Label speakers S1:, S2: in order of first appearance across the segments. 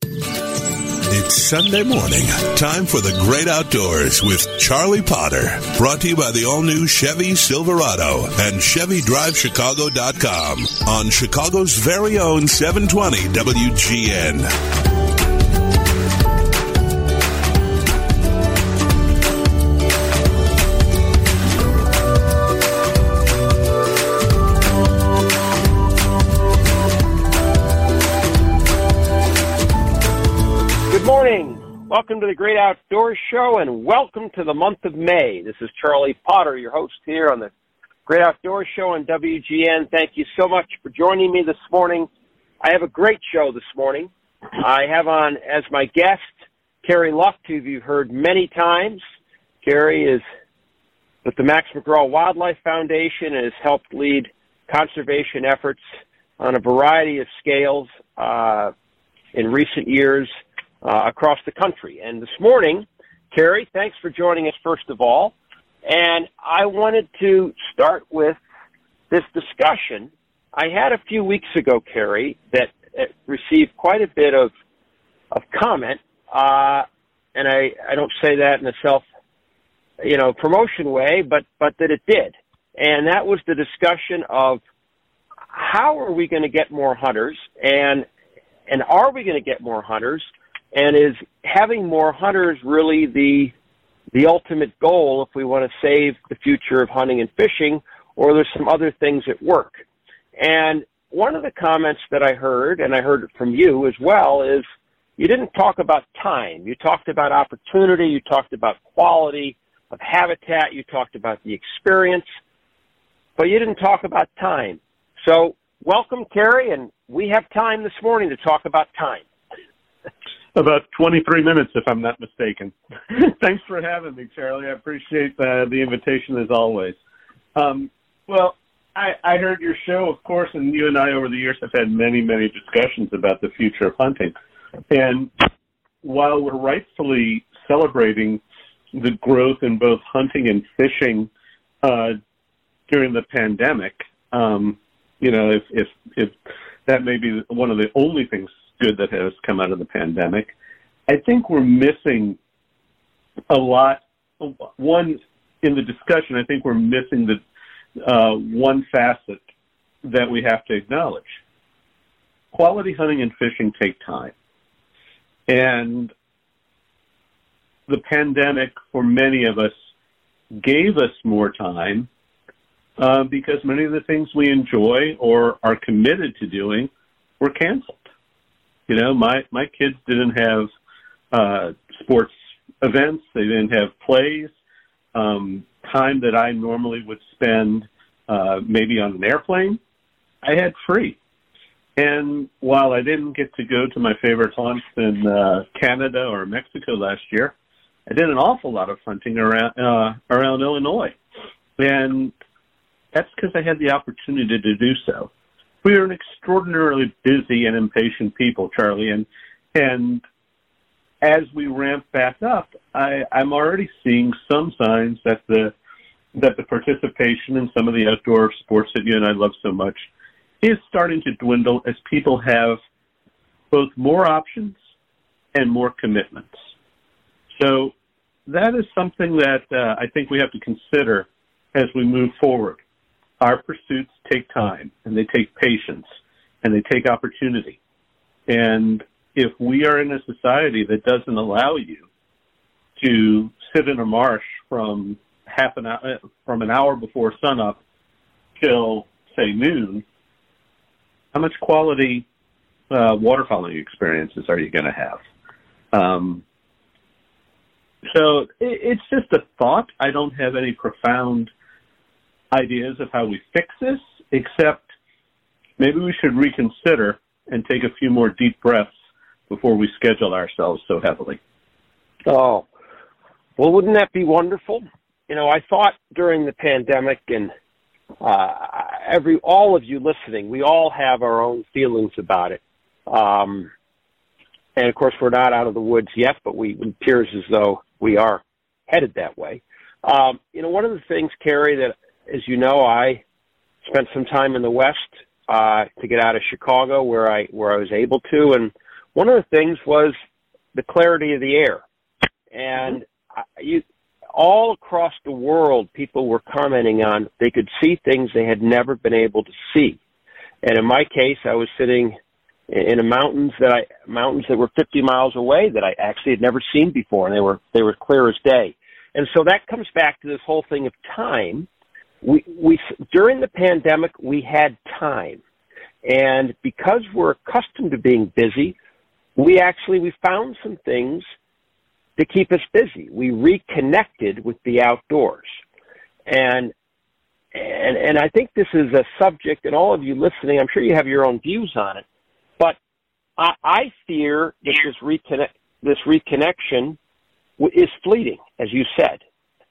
S1: It's Sunday morning. Time for the great outdoors with Charlie Potter. Brought to you by the all-new Chevy Silverado and ChevyDriveChicago.com on Chicago's very own 720 WGN.
S2: Welcome to the Great Outdoors Show, and welcome to the month of May. This is Charlie Potter, your host here on the Great Outdoors Show on WGN. Thank you so much for joining me this morning. I have a great show this morning. I have on as my guest Carrie Luck, who you've heard many times. Carrie is with the Max McGraw Wildlife Foundation and has helped lead conservation efforts on a variety of scales in recent years across the country. And this morning, Carrie, thanks for joining us first of all. And I wanted to start with this discussion I had a few weeks ago, Carrie, that received quite a bit of comment. And I don't say that in a promotion way, but that it did. And that was the discussion of how are we going to get more hunters, and are we going to get more hunters? And is having more hunters really the ultimate goal if we want to save the future of hunting and fishing, or there's some other things at work? And one of the comments that I heard, and I heard it from you as well, is you didn't talk about time. You talked about opportunity. You talked about quality of habitat. You talked about the experience, but you didn't talk about time. So welcome, Carrie, and we have time this morning to talk about time.
S3: About 23 minutes, if I'm not mistaken. Thanks for having me, Charlie. I appreciate the invitation as always. Well, I heard your show, of course, and you and I over the years have had many, many discussions about the future of hunting. And while we're rightfully celebrating the growth in both hunting and fishing during the pandemic, if that may be one of the only things good that has come out of the pandemic, I think we're missing a lot. One, in the discussion, I think we're missing the one facet that we have to acknowledge. Quality hunting and fishing take time. And the pandemic, for many of us, gave us more time because many of the things we enjoy or are committed to doing were canceled. You know, my kids didn't have sports events. They didn't have plays. Time that I normally would spend maybe on an airplane, I had free. And while I didn't get to go to my favorite haunts in Canada or Mexico last year, I did an awful lot of hunting around Illinois. And that's because I had the opportunity to do so. We are an extraordinarily busy and impatient people, Charlie, and as we ramp back up, I'm already seeing some signs that the participation in some of the outdoor sports that you and I love so much is starting to dwindle as people have both more options and more commitments. So that is something that I think we have to consider as we move forward. Our pursuits take time, and they take patience, and they take opportunity. And if we are in a society that doesn't allow you to sit in a marsh from an hour before sunup till, say, noon, how much quality waterfowling experiences are you going to have? So it's just a thought. I don't have any profound ideas of how we fix this, except maybe we should reconsider and take a few more deep breaths before we schedule ourselves so heavily.
S2: Oh, well, wouldn't that be wonderful? You know, I thought during the pandemic, and all of you listening, we all have our own feelings about it. And of course, we're not out of the woods yet, but it appears as though we are headed that way. One of the things, Carrie, that, as you know, I spent some time in the West to get out of Chicago where I was able to. And one of the things was the clarity of the air. And all across the world, people were commenting on they could see things they had never been able to see. And in my case, I was sitting in mountains that were 50 miles away that I actually had never seen before, and they were clear as day. And so that comes back to this whole thing of time. We during the pandemic, we had time. And because we're accustomed to being busy, we found some things to keep us busy. We reconnected with the outdoors. And I think this is a subject, and all of you listening, I'm sure you have your own views on it, but I fear that this reconnection is fleeting, as you said.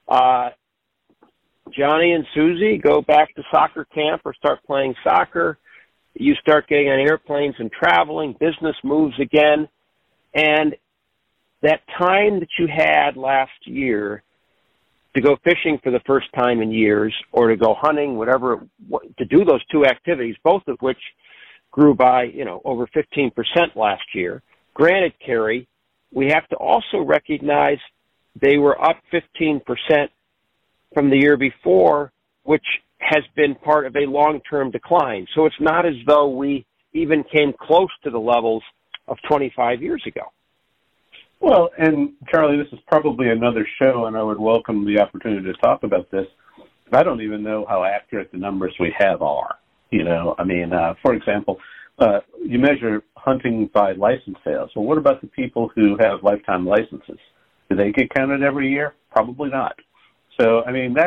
S2: Johnny and Susie go back to soccer camp or start playing soccer. You start getting on airplanes and traveling. Business moves again. And that time that you had last year to go fishing for the first time in years or to go hunting, whatever, to do those two activities, both of which grew by, over 15% last year. Granted, Carrie, we have to also recognize they were up 15% from the year before, which has been part of a long-term decline. So it's not as though we even came close to the levels of 25 years ago.
S3: Well, and Charlie, this is probably another show, and I would welcome the opportunity to talk about this. I don't even know how accurate the numbers we have are. For example, you measure hunting by license sales. Well, what about the people who have lifetime licenses? Do they get counted every year? Probably not. So,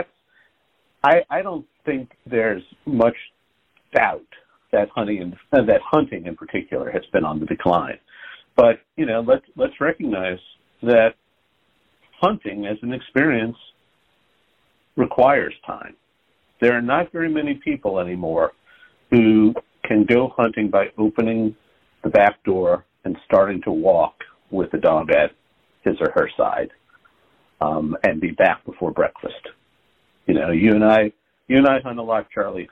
S3: I don't think there's much doubt that hunting in particular has been on the decline. But, let's recognize that hunting as an experience requires time. There are not very many people anymore who can go hunting by opening the back door and starting to walk with the dog at his or her side, and be back before breakfast. You and I hunt a lot, Charlie.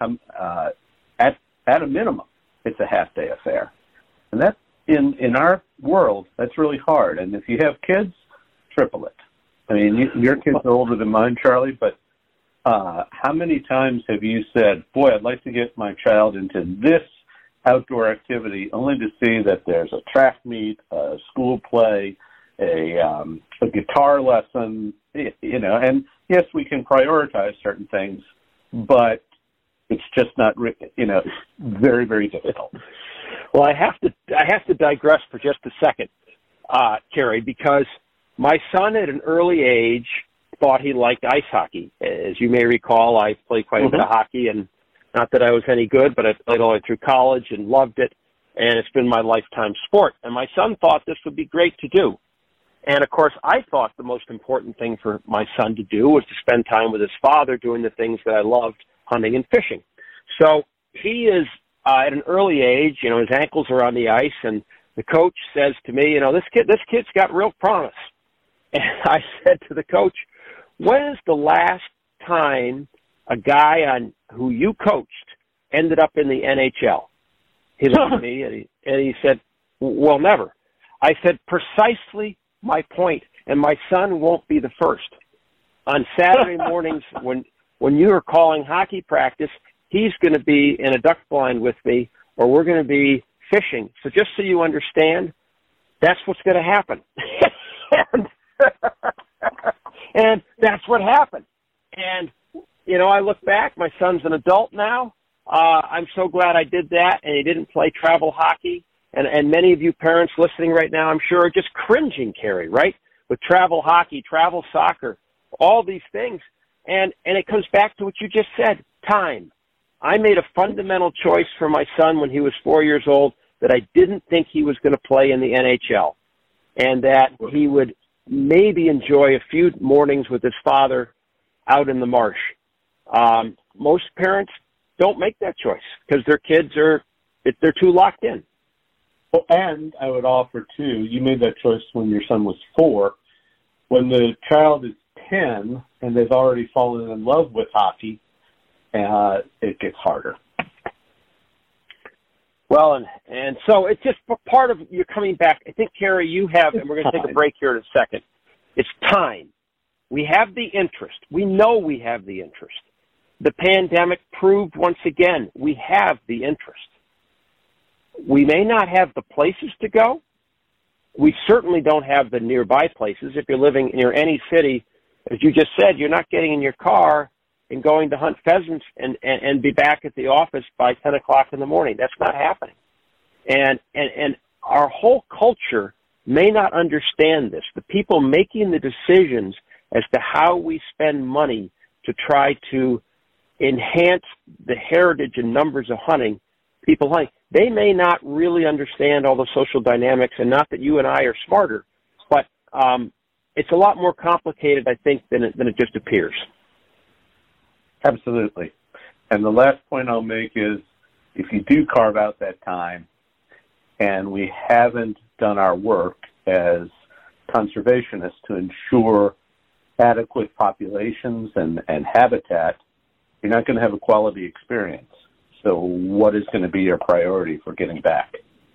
S3: At a minimum, it's a half-day affair. And that, in our world, that's really hard. And if you have kids, triple it. Your kids are older than mine, Charlie, but how many times have you said, boy, I'd like to get my child into this outdoor activity, only to see that there's a track meet, a school play, a guitar lesson, and yes, we can prioritize certain things, but it's just not, very, very difficult.
S2: Well, I have to digress for just a second, Carrie, because my son at an early age thought he liked ice hockey. As you may recall, I played quite a bit of hockey, and not that I was any good, but I played all the way through college and loved it, and it's been my lifetime sport. And my son thought this would be great to do. And, of course, I thought the most important thing for my son to do was to spend time with his father doing the things that I loved, hunting and fishing. So he is, at an early age, his ankles are on the ice, and the coach says to me, this kid's got real promise. And I said to the coach, when is the last time a guy who you coached ended up in the NHL? He looked at me and he said, well, never. I said, precisely my point, and my son won't be the first. On Saturday mornings when you are calling hockey practice, he's going to be in a duck blind with me, or we're going to be fishing. So just so you understand, that's what's going to happen. And that's what happened. And, I look back, my son's an adult now. I'm so glad I did that, and he didn't play travel hockey. And many of you parents listening right now, I'm sure, are just cringing, Carrie, right? With travel hockey, travel soccer, all these things. And it comes back to what you just said, time. I made a fundamental choice for my son when he was 4 years old that I didn't think he was going to play in the NHL, and that he would maybe enjoy a few mornings with his father out in the marsh. Most parents don't make that choice because their kids they're too locked in.
S3: Well, and I would offer, too, you made that choice when your son was 4. When the child is 10 and they've already fallen in love with hockey, it gets harder.
S2: Well, and so it's just part of you coming back. I think, Carrie, you have, and we're going to take a break here in a second. It's time. We have the interest. We know we have the interest. The pandemic proved once again we have the interest. We may not have the places to go. We certainly don't have the nearby places. If you're living near any city, as you just said, you're not getting in your car and going to hunt pheasants and be back at the office by 10 o'clock in the morning. That's not happening. And our whole culture may not understand this. The people making the decisions as to how we spend money to try to enhance the heritage and numbers of hunting, people hunting, they may not really understand all the social dynamics, and not that you and I are smarter, but it's a lot more complicated, I think, than it just appears.
S3: Absolutely. And the last point I'll make is, if you do carve out that time and we haven't done our work as conservationists to ensure adequate populations and habitat, you're not going to have a quality experience. So what is going to be your priority for getting back?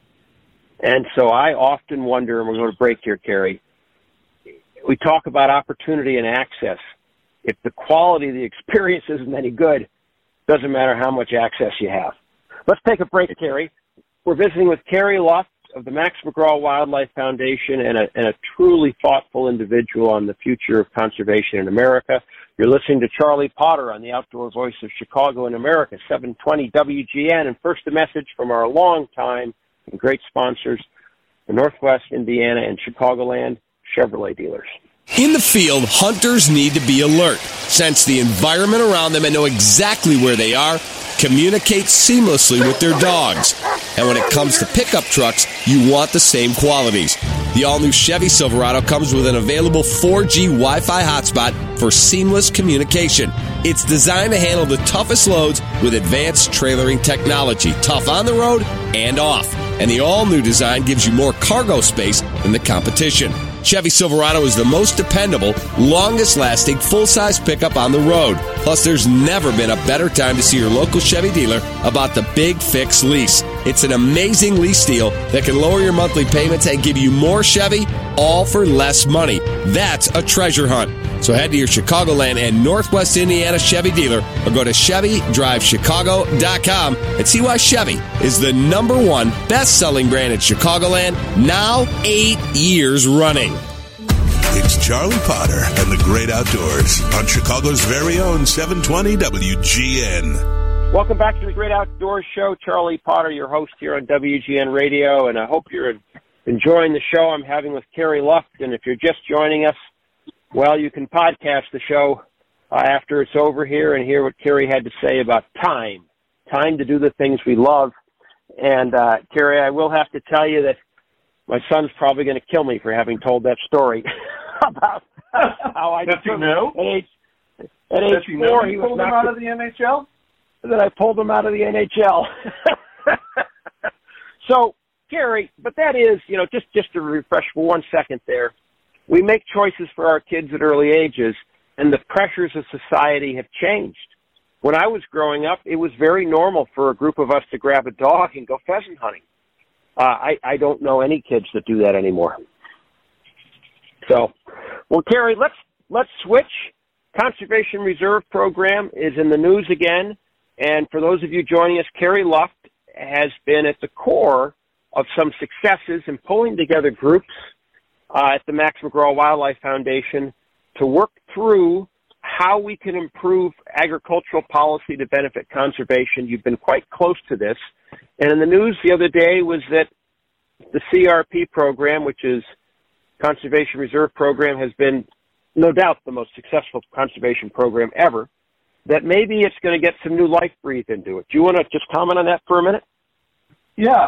S2: And so I often wonder, and we're going to break here, Carrie, we talk about opportunity and access. If the quality of the experience isn't any good, doesn't matter how much access you have. Let's take a break, Carrie. We're visiting with Carrie Luft of the Max McGraw Wildlife Foundation and a truly thoughtful individual on the future of conservation in America. You're listening to Charlie Potter on the Outdoor Voice of Chicago in America, 720 WGN. And first, a message from our longtime and great sponsors, the Northwest Indiana and Chicagoland Chevrolet dealers.
S4: In the field, hunters need to be alert, sense the environment around them and know exactly where they are, communicate seamlessly with their dogs. And when it comes to pickup trucks, you want the same qualities. The all-new Chevy Silverado comes with an available 4G Wi-Fi hotspot for seamless communication. It's designed to handle the toughest loads with advanced trailering technology, tough on the road and off. And the all-new design gives you more cargo space than the competition. Chevy Silverado is the most dependable, longest-lasting, full-size pickup on the road. Plus, there's never been a better time to see your local Chevy dealer about the Big Fix lease. It's an amazing lease deal that can lower your monthly payments and give you more Chevy, all for less money. That's a treasure hunt. So head to your Chicagoland and Northwest Indiana Chevy dealer or go to ChevyDriveChicago.com and see why Chevy is the #1 best-selling brand in Chicagoland, now 8 years running.
S1: It's Charlie Potter and the Great Outdoors on Chicago's very own 720 WGN.
S2: Welcome back to the Great Outdoors Show. Charlie Potter, your host here on WGN Radio, and I hope you're enjoying the show I'm having with Carrie Luft. And if you're just joining us, well, you can podcast the show after it's over here and hear what Carrie had to say about time to do the things we love. And, Carrie, I will have to tell you that my son's probably going to kill me for having told that story about how I
S3: took him at age
S2: 4. He
S3: pulled him out of the NHL?
S2: That I pulled him out of the NHL. So, Carrie, but that is, just to refresh for 1 second there, we make choices for our kids at early ages, and the pressures of society have changed. When I was growing up, it was very normal for a group of us to grab a dog and go pheasant hunting. I don't know any kids that do that anymore. So, well, Carrie, let's switch. Conservation Reserve Program is in the news again, and for those of you joining us, Carrie Luft has been at the core of some successes in pulling together groups at the Max McGraw Wildlife Foundation to work through how we can improve agricultural policy to benefit conservation. You've been quite close to this. And in the news the other day was that the CRP program, which is Conservation Reserve Program, has been no doubt the most successful conservation program ever, that maybe it's going to get some new life breathed into it. Do you want to just comment on that for a minute?
S3: Yeah,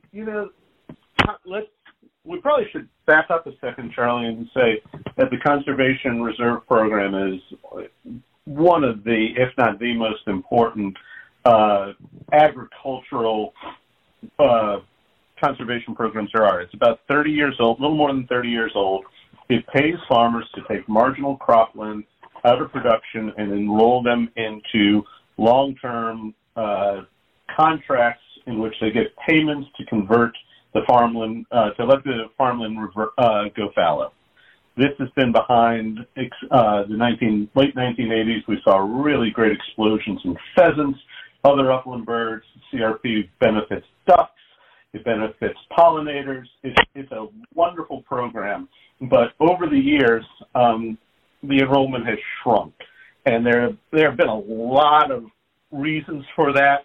S3: we probably should back up a second, Charlie, and say that the Conservation Reserve Program is one of the, if not the most important, agricultural conservation programs there are. It's about 30 years old, a little more than 30 years old. It pays farmers to take marginal cropland out of production and enroll them into long-term contracts in which they get payments to convert the farmland, to let the farmland go fallow. This has been behind the late 1980s. We saw really great explosions in pheasants, other upland birds. CRP benefits ducks. It benefits pollinators. It's a wonderful program. But over the years, the enrollment has shrunk. And there have been a lot of reasons for that.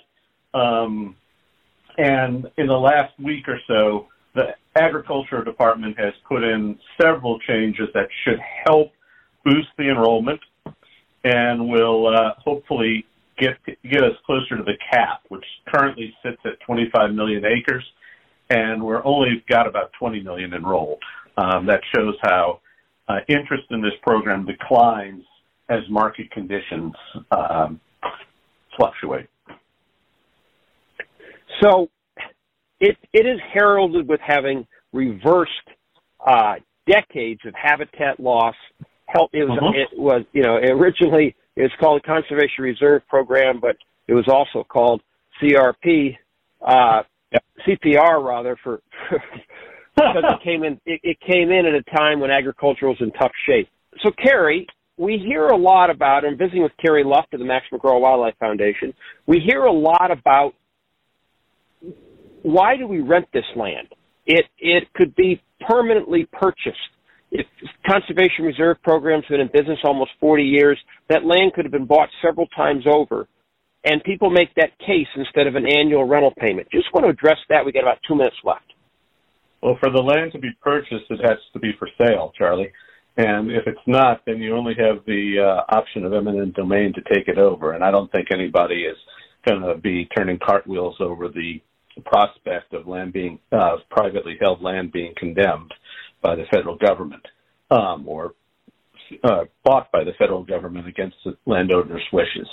S3: And in the last week or so, the Agriculture Department has put in several changes that should help boost the enrollment and will hopefully get us closer to the cap, which currently sits at 25 million acres, and we're only got about 20 million enrolled. That shows how interest in this program declines as market conditions fluctuate.
S2: So it is heralded with having reversed decades of habitat loss. It was originally it's called the Conservation Reserve Program, but it was also called CRP, CPR rather, for because it came in at a time when agriculture was in tough shape. So Carrie, we hear a lot about, and visiting with Carrie Luft of the Max McGraw Wildlife Foundation, we hear a lot about why do we rent this land? It could be permanently purchased. If Conservation Reserve Program's been in business almost 40 years, that land could have been bought several times over, and people make that case instead of an annual rental payment. Just want to address that. We got about 2 minutes left.
S3: Well, for the land to be purchased, it has to be for sale, Charlie. And if it's not, then you only have the option of eminent domain to take it over. And I don't think anybody is going to be turning cartwheels over the prospect of land being privately held land being condemned by the federal government or bought by the federal government against the landowner's wishes.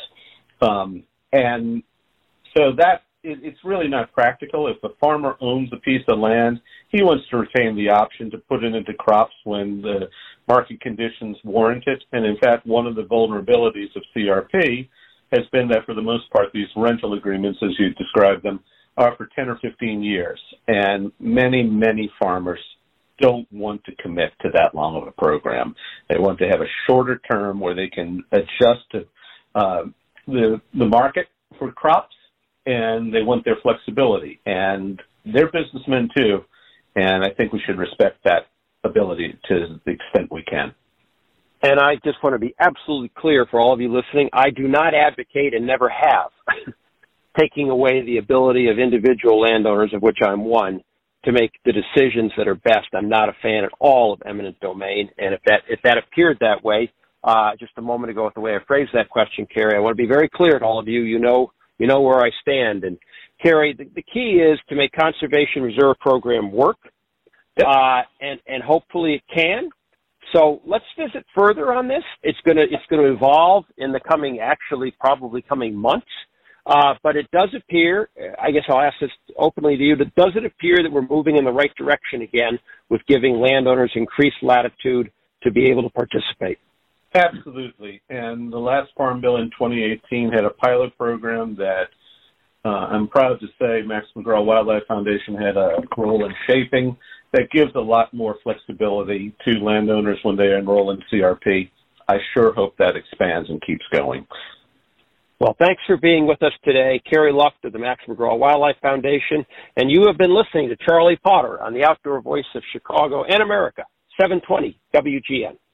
S3: And so that it's really not practical. If the farmer owns a piece of land, he wants to retain the option to put it into crops when the market conditions warrant it. And in fact, one of the vulnerabilities of CRP has been that for the most part, these rental agreements, as you described them, are for 10 or 15 years. And many, many farmers don't want to commit to that long of a program. They want to have a shorter term where they can adjust to the market for crops, and they want their flexibility. And they're businessmen too, and I think we should respect that ability to the extent we can.
S2: And I just want to be absolutely clear for all of you listening, I do not advocate and never have taking away the ability of individual landowners, of which I'm one, to make the decisions that are best. I'm not a fan at all of eminent domain, and if that appeared that way just a moment ago with the way I phrased that question, Carrie, I want to be very clear to all of you. You know where I stand. And Carrie, the key is to make Conservation Reserve Program work, and hopefully it can. So let's visit further on this. It's going to evolve in the probably coming months. But it does appear, I guess I'll ask this openly to you, but does it appear that we're moving in the right direction again with giving landowners increased latitude to be able to participate?
S3: Absolutely. And the last Farm Bill in 2018 had a pilot program that I'm proud to say Max McGraw Wildlife Foundation had a role in shaping that gives a lot more flexibility to landowners when they enroll in CRP. I sure hope that expands and keeps going.
S2: Well, thanks for being with us today, Carrie Luft of the Max McGraw Wildlife Foundation, and you have been listening to Charlie Potter on the Outdoor Voice of Chicago and America, 720 WGN.